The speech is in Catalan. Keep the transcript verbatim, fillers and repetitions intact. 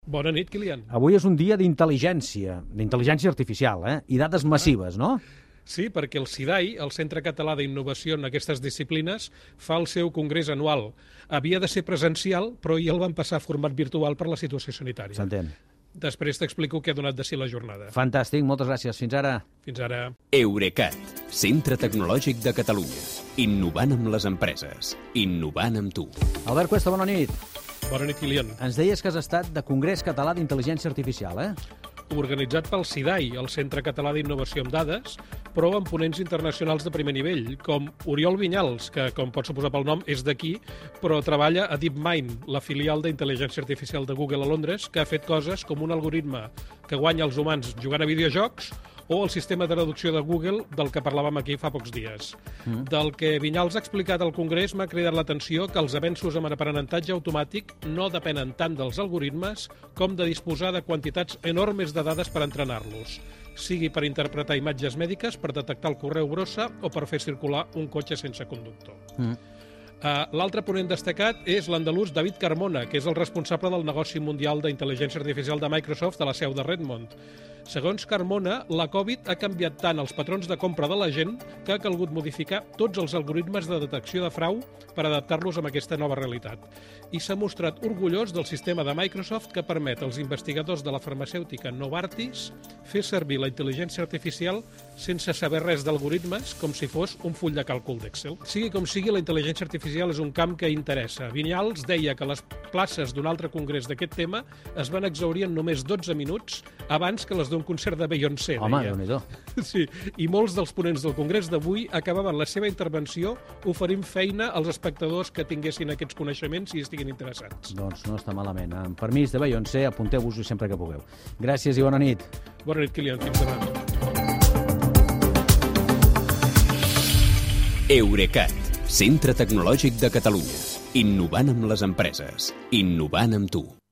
Bona nit, Kilian. Avui és un dia d'intel·ligència, d'intel·ligència artificial, eh? I dades massives, no? Sí, perquè el CIDAI, el Centre Català d'Innovació en aquestes disciplines, fa el seu congrés anual. Havia de ser presencial, però ja el van passar a format virtual per la situació sanitària. S'entén. Després t'explico què ha donat de si la jornada. Fantàstic, moltes gràcies. Fins ara. Fins ara. Eurecat, Centre Tecnològic de Catalunya. Innovant amb les empreses. Innovant amb tu. Albert Cuesta, bona nit. Bona nit, Kilian. Ens deies que has estat de Congrés Català d'Intel·ligència Artificial, eh? Organitzat pel CIDAI, el Centre Català d'Innovació amb Dades, però amb ponents internacionals de primer nivell, com Oriol Vinyals, que, com pot suposar pel nom, és d'aquí, però treballa a DeepMind, la filial d'intel·ligència artificial de Google a Londres, que ha fet coses com un algoritme que guanya els humans jugant a videojocs, o el sistema de traducció de Google, del que parlàvem aquí fa pocs dies. Mm. Del que Vinyals ha explicat al Congrés m'ha cridat l'atenció que els avenços en aprenentatge automàtic no depenen tant dels algoritmes com de disposar de quantitats enormes de dades per entrenar-los, sigui per interpretar imatges mèdiques, per detectar el correu brossa o per fer circular un cotxe sense conductor. Mm. Uh, L'altre ponent destacat és l'andalús David Carmona, que és el responsable del negoci mundial d'intel·ligència artificial de Microsoft a la seu de Redmond. Segons Carmona, la Covid ha canviat tant els patrons de compra de la gent que ha calgut modificar tots els algoritmes de detecció de frau per adaptar-los a aquesta nova realitat. I s'ha mostrat orgullós del sistema de Microsoft que permet als investigadors de la farmacèutica Novartis fer servir la intel·ligència artificial sense saber res d'algoritmes, com si fos un full de càlcul d'Excel. Sigui com sigui, la intel·ligència artificial és un camp que interessa. Vinyals deia que les places d'un altre congrés d'aquest tema es van exhaurir en només dotze minuts abans que les d'un concert de Beyoncé. Home, deia. Déu-n'hi-do. Sí, i molts dels ponents del congrés d'avui acabaven la seva intervenció oferint feina als espectadors que tinguessin aquests coneixements i estiguin interessats. Doncs no està malament. Amb permís de Beyoncé, apunteu-vos-hi sempre que pugueu. Gràcies i bona nit. Bona nit, Kilian. Fins demà. Eurecat, Centre Tecnològic de Catalunya. Innovant amb les empreses. Innovant amb tu.